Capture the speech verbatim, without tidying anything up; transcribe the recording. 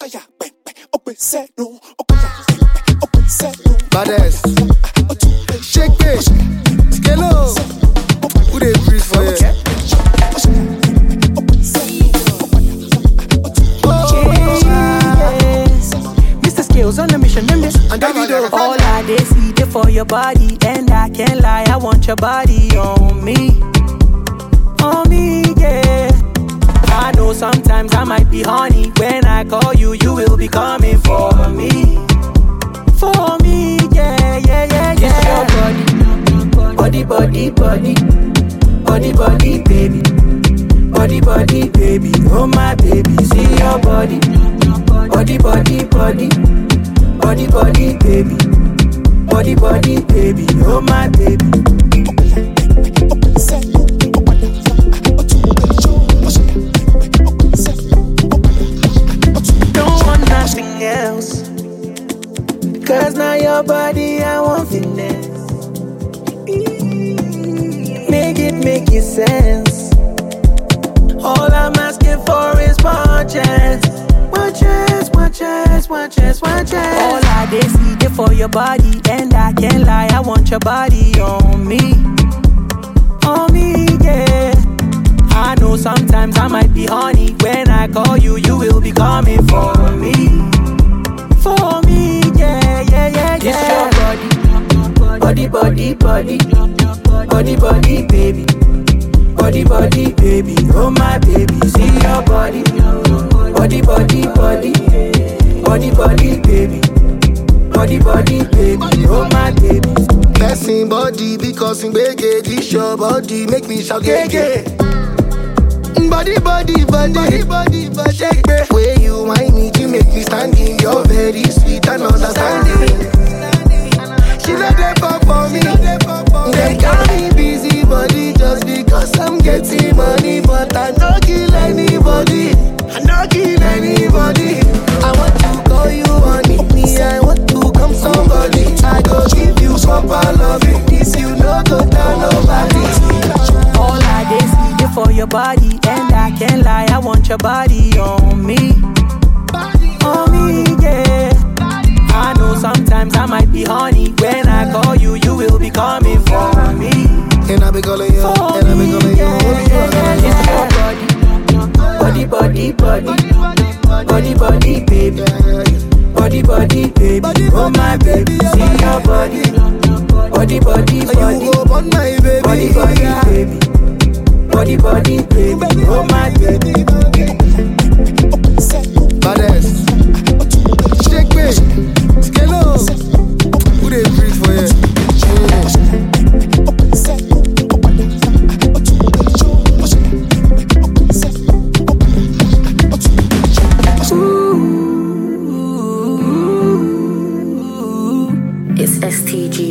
Baddest. Shake it. Skelo. Who they breathe for you? Mister Skills on the mission, remember? And Davido. All I they see they for your body, and I can't lie, I want your body on me, on me, yeah. I know sometimes I might be horny. When I call you, you will be coming for me, for me, yeah, yeah, yeah, yeah. It's your body, body, body, body, body, body, baby, body, body, baby, oh my baby. See your body, body, body, body, body, body, baby, body, body, baby, oh my baby. Don't want nothing else, cause now your body I want finesse. Make it make it sense. All I'm asking for is one chance, one chance, one chance, one chance, one chance. All I they see they for your body, and I can't lie, I want your body on me, on me, yeah. I know sometimes I might be horny. When I call you, you will be coming for me, for me, yeah, yeah, yeah, yeah. It's your body, body, body, body, body, body, baby, body, body, baby, oh my baby. See your body, body, body, body, body, body, baby, body, body, baby, oh my baby. Passing body because in bege, this your body make me shout gege. Body, body, body, body, body, body, shake me. Way you whine me, you make me standing. You're very sweet and understanding. She not there for me. They call me busy body just because I'm getting money, but I don't kill anybody. I don't kill anybody. I want to call you on me. I want to come somebody. I go give you proper loving. This you no go down nobody. All I they see they for your body, and I can't lie, I want your body on me, on me, yeah. I know sometimes I might be horny. When I call you, you will be coming for me, And I be calling you, for and I be me, calling you. yeah, yeah, yeah, yeah. Body, body, body, body, body, baby, body, body, baby, oh my baby. See your body, body, body, body, You go on my baby. body, body, baby, body, body, baby, oh my baby. Baddest. Shake me. Skelo. Who they breathe for you? It's S T G.